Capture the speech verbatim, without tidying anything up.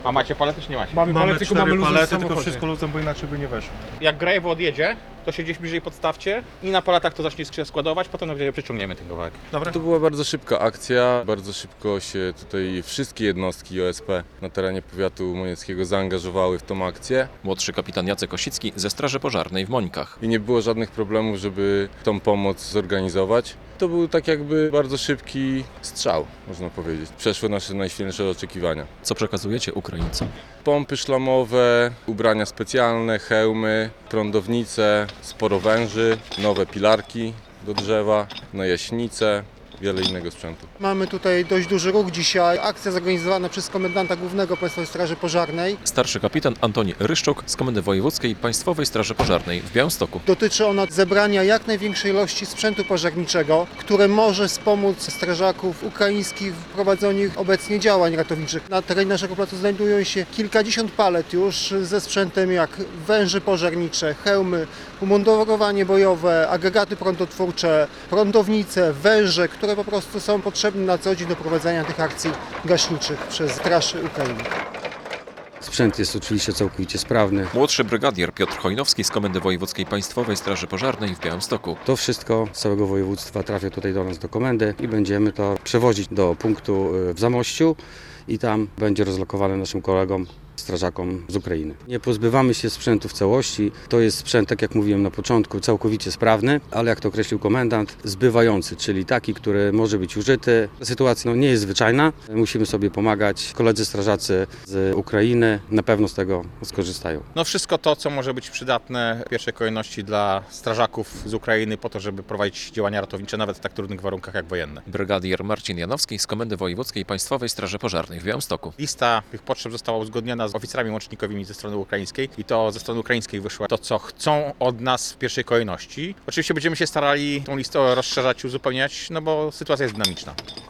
A macie palety czy nie macie? Mamy, Mamy palety, tylko cztery mamy luzem w palety, tylko samochodzie. wszystko luzem, bo inaczej by nie weszło. Jak Grajewo odjedzie, to się gdzieś bliżej podstawcie i na paletach to zacznie się składować, potem na Grajewo przyciągniemy ten kawałek. Dobra? To była bardzo szybka akcja, bardzo szybko się tutaj wszystkie jednostki O S P na terenie powiatu monieckiego zaangażowały w tą akcję Młodszy kapitan Jacek Osicki ze Straży Pożarnej w Mońkach. i nie było żadnych problemów, żeby tą pomoc zorganizować. To był tak jakby bardzo szybki strzał, można powiedzieć. Przeszły nasze najświętsze oczekiwania. Co przekazujecie Ukraińcom? Pompy szlamowe, ubrania specjalne, hełmy, prądownice, sporo węży, nowe pilarki do drzewa, najaśnice, wiele innego sprzętu. Mamy tutaj dość duży ruch dzisiaj. Akcja zorganizowana przez komendanta głównego Państwowej Straży Pożarnej. Starszy kapitan Antoni Ryszczuk z Komendy Wojewódzkiej Państwowej Straży Pożarnej w Białymstoku. Dotyczy ona zebrania jak największej ilości sprzętu pożarniczego, które może wspomóc strażaków ukraińskich w prowadzeniu obecnie działań ratowniczych. Na terenie naszego placu znajdują się kilkadziesiąt palet już ze sprzętem jak węże pożarnicze, hełmy, umundurowanie bojowe, agregaty prądotwórcze, prądownice, węże, które po prostu są potrzebne na co dzień do prowadzenia tych akcji gaśniczych przez Straż Ukrainy. Sprzęt jest oczywiście całkowicie sprawny. Młodszy brygadier Piotr Chojnowski z Komendy Wojewódzkiej Państwowej Straży Pożarnej w Białymstoku. To wszystko z całego województwa trafia tutaj do nas do komendy i będziemy to przewozić do punktu w Zamościu i tam będzie rozlokowane naszym kolegom, strażakom z Ukrainy. Nie pozbywamy się sprzętu w całości. To jest sprzęt, tak jak mówiłem na początku, całkowicie sprawny, ale jak to określił komendant, zbywający, czyli taki, który może być użyty. Sytuacja no, nie jest zwyczajna. Musimy sobie pomagać. Koledzy strażacy z Ukrainy na pewno z tego skorzystają. No wszystko to, co może być przydatne w pierwszej kolejności dla strażaków z Ukrainy po to, żeby prowadzić działania ratownicze nawet w tak trudnych warunkach jak wojenne. Brygadier Marcin Janowski z Komendy Wojewódzkiej Państwowej Straży Pożarnej w Białymstoku. Lista tych potrzeb została uzgodniona z oficerami łącznikowymi ze strony ukraińskiej i to ze strony ukraińskiej wyszło to, co chcą od nas w pierwszej kolejności. Oczywiście będziemy się starali tą listę rozszerzać i uzupełniać, no bo sytuacja jest dynamiczna.